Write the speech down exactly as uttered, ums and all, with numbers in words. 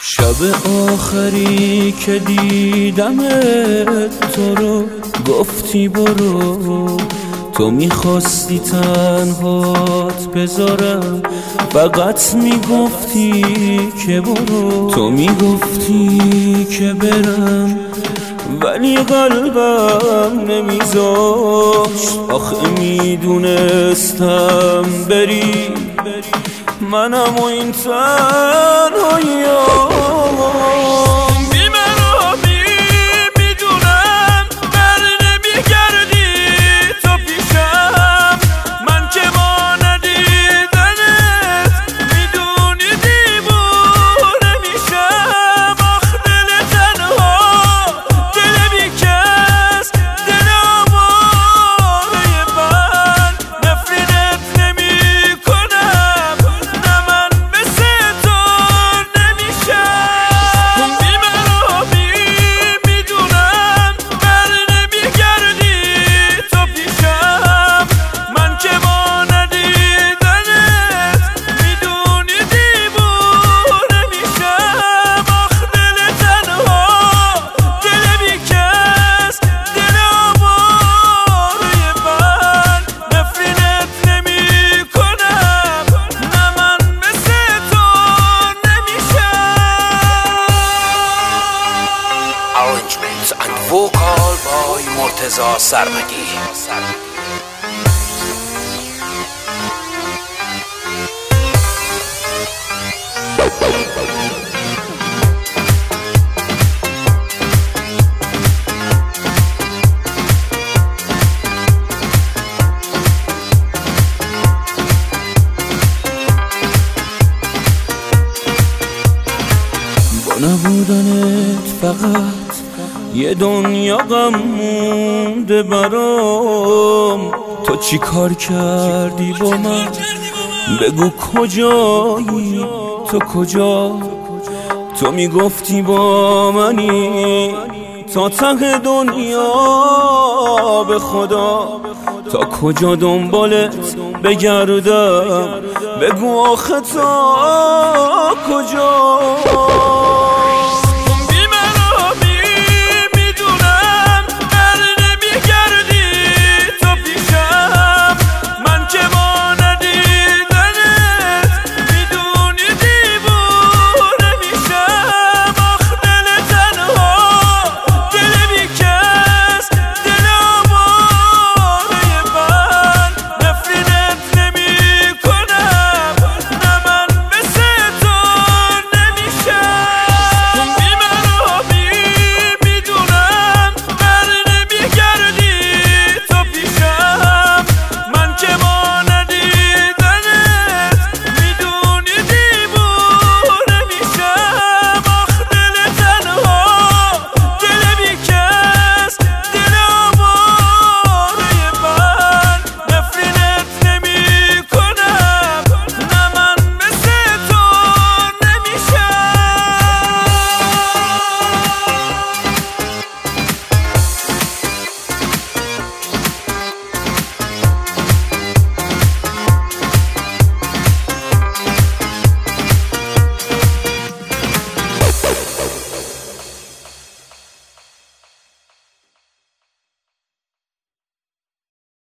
شب آخری که دیدمت تو رو گفتی برو، تو میخواستی تنهات بذارم، فقط میگفتی که برو. تو میگفتی که برم ولی قلبم نمیذاشت، آخه میدونستم بری منم و این تنهاییام. Arrangements and vocal by مرتضی سرمگی. با نبودنت فقط یه دنیا غم مونده برام. تو چی کار کردی با من؟ بگو کجایی؟ تو کجا؟ تو میگفتی با منی تا ته دنیا، به خدا تا کجا دنبالت بگردم؟ بگو آخه تا کجا؟